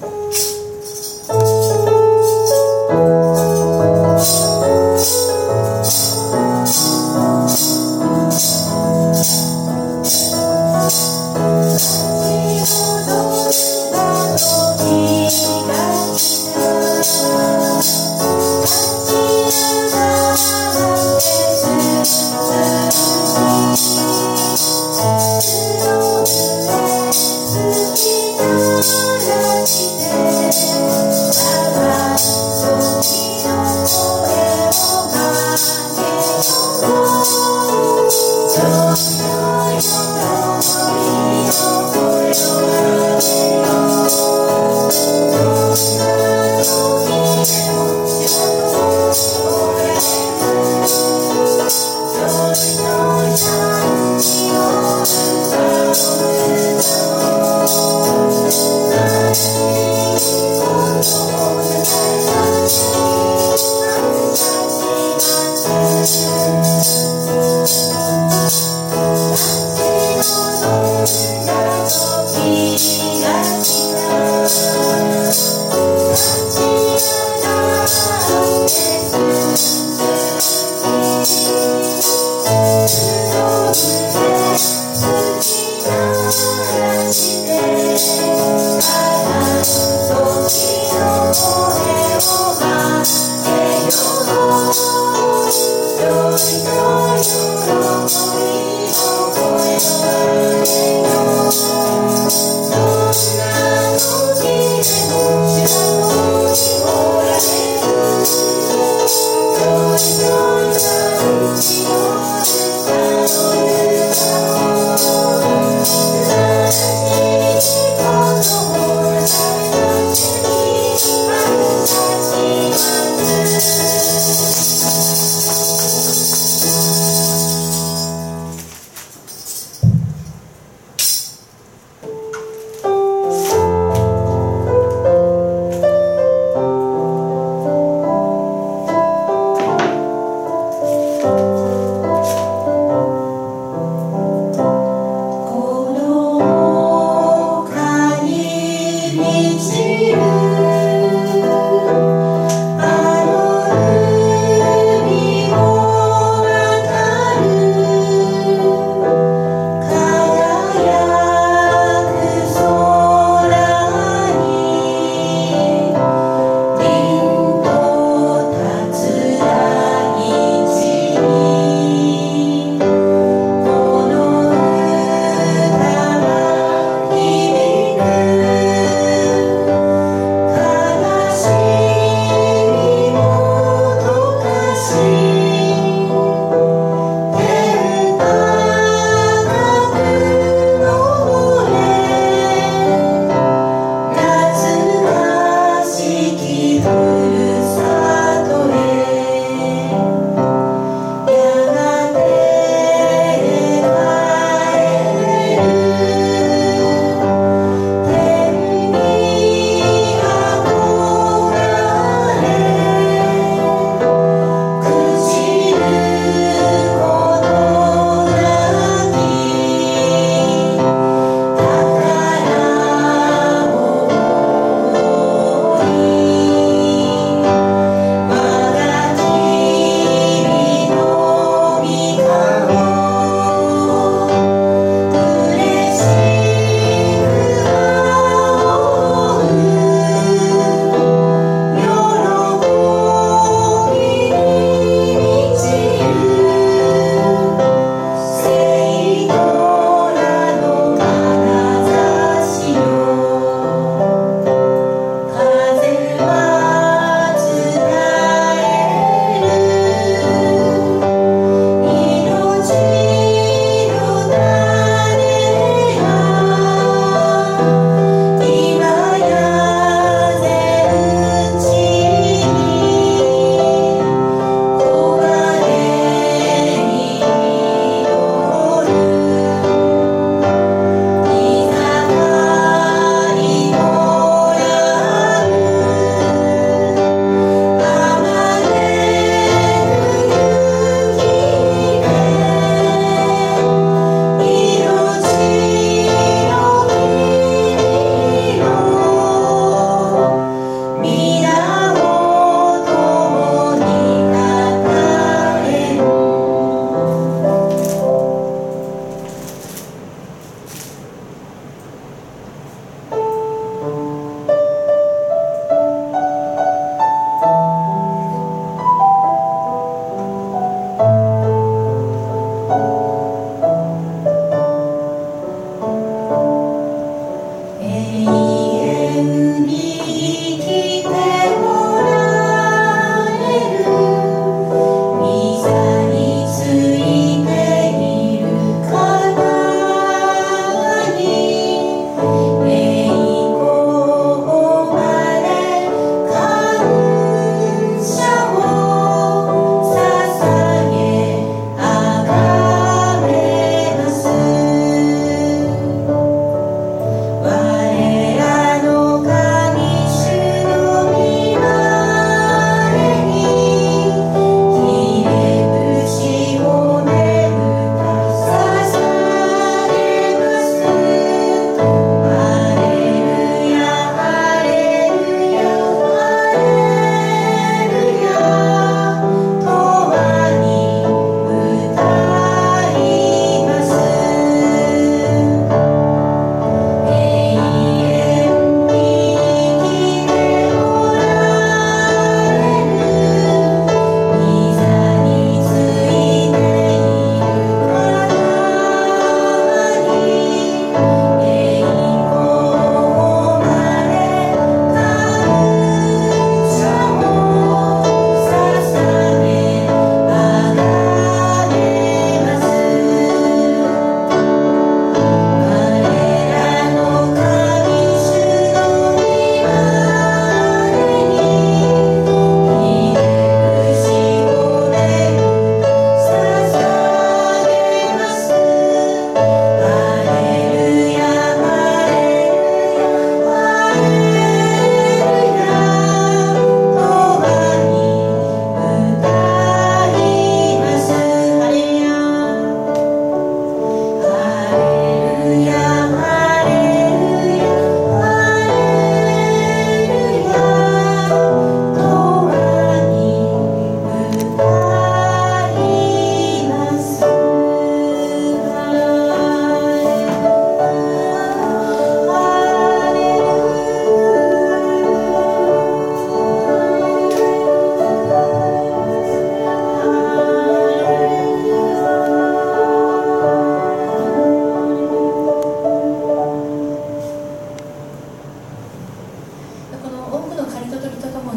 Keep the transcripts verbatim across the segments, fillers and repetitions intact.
Oh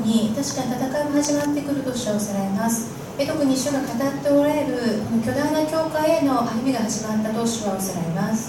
に確かに戦いも始まってくると主はおっしゃられます。特に主が語っておられるこの巨大な教会への歩みが始まったと主はおっしゃられます。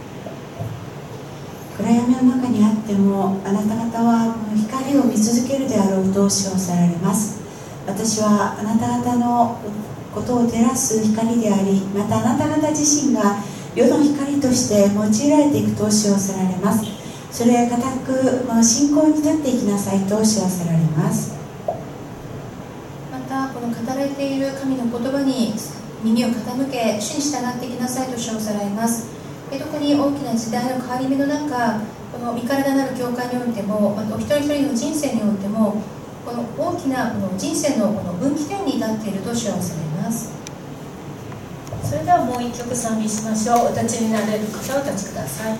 暗闇の中にあってもあなた方はこの光を見続けるであろうと主はおっしゃられます。私はあなた方のことを照らす光であり、またあなた方自身が世の光として用いられていくと主はおっしゃられます。それへ固くこの信仰に立っていきなさいと主はおっしゃられます。 またこの語られている神の言葉に耳を傾け、主に従っていきなさいと主はおっしゃられます。特に大きな時代の変わり目の中、この身体なる教会においても、またお一人一人の人生においても、この大きなこの人生のこの分岐点に立っていると主はおっしゃられます。 それではもう一曲賛美しましょう。お立ちになれる方はお立ちください。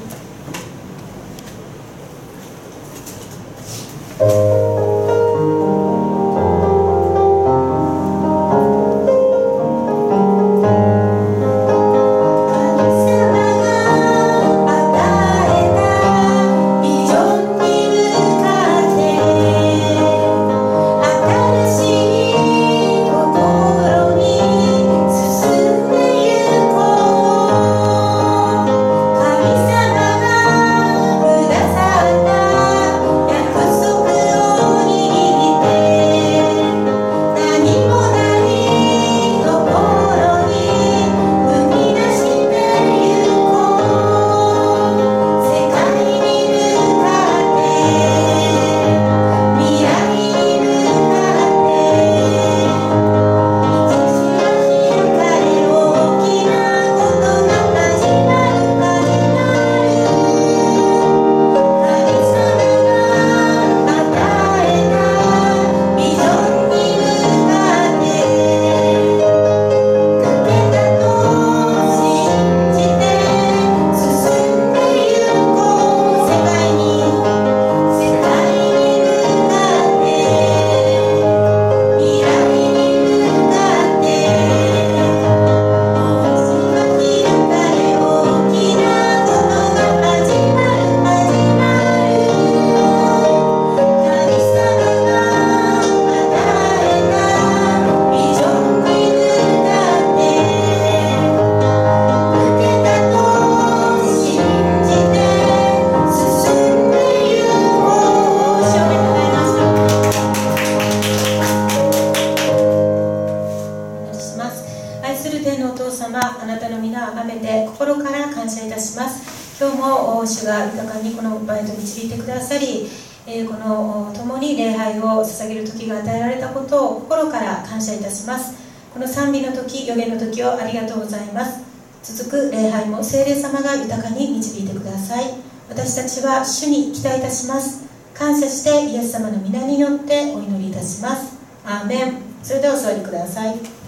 この賛美の時、予言の時をありがとうございます。続く礼拝も聖霊様が豊かに導いてください。私たちは主に期待いたします。感謝してイエス様の皆によってお祈りいたします。アーメン。それではお座りください。